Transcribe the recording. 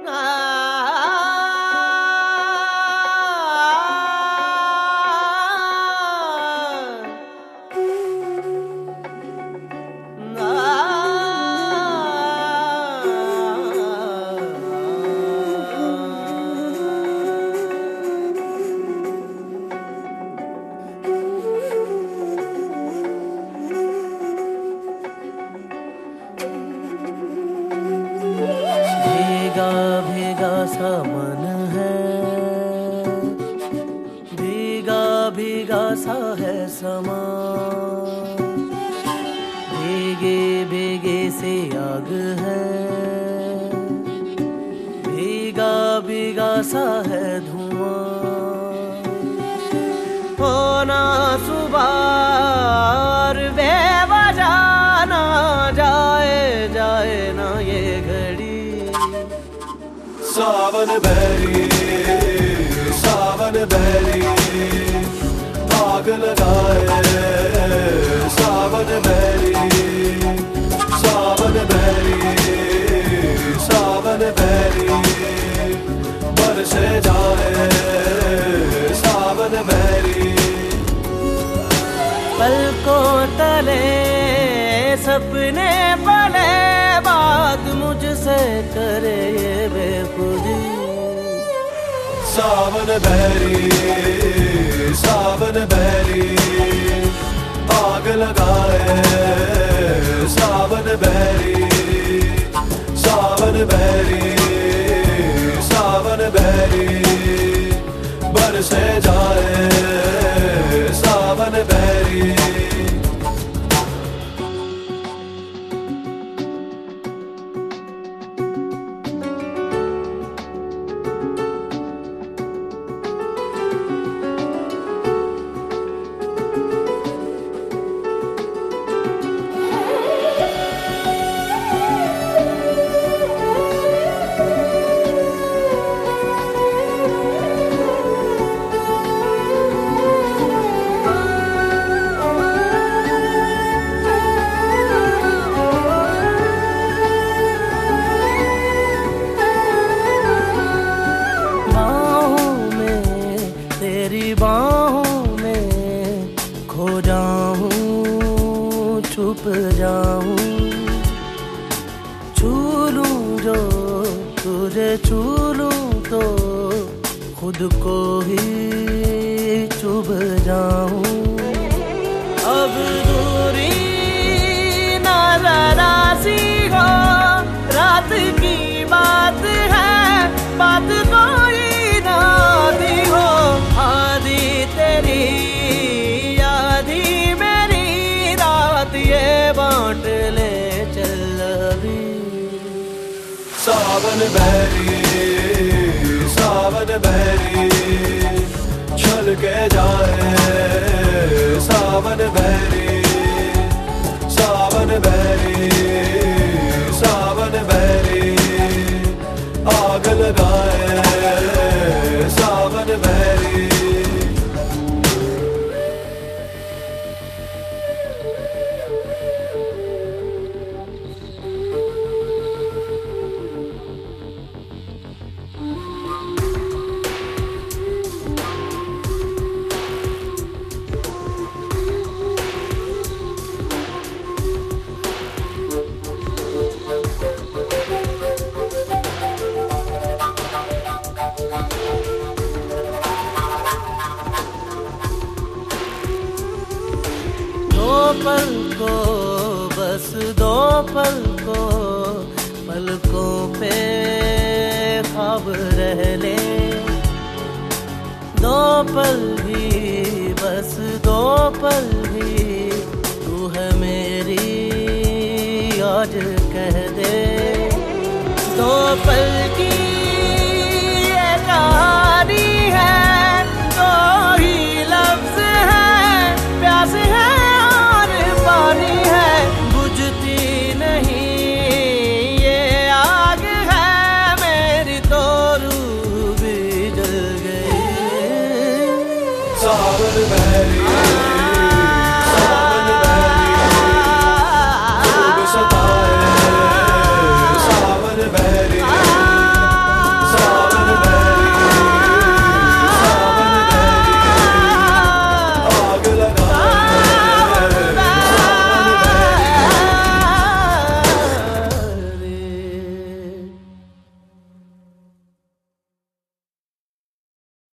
भीगा सा मन है, भीगा भीगा सा है समा, भीगे भीगे से आग है, भीगा भीगा सा है धुआं। होना सुबह बेवजह ना जाए जाए ना ये घड़ी। सावन बैरी आग लगाए, सावन बैरी बरसे जाए, सावन बैरी। पलकों तले सपने पले, बात मुझसे करे ये बेखुदी। सावन बैरी आग लगाए, सावन बैरी बरसे जाए, सावन बैरी। बाहों में खो जाऊं, छुप जाऊं, छू लूं जो तुझे छू लूं तो खुद को ही चुभ जाऊं। अब दूरी ना जरा सी हो, रात की बात है, बात कोई ना दी हो। आधी तेरी आधी मेरी रात, ये बांट ले चल अभी। सावन बैरी चल के जाए, सावन बैरी आग लगाए, सावन बैरी। पल को बस दो पल को, पलकों पे ख्वाब रह ले। दो पल भी बस दो पल भी, तू है मेरी आज कह दे। दो पल की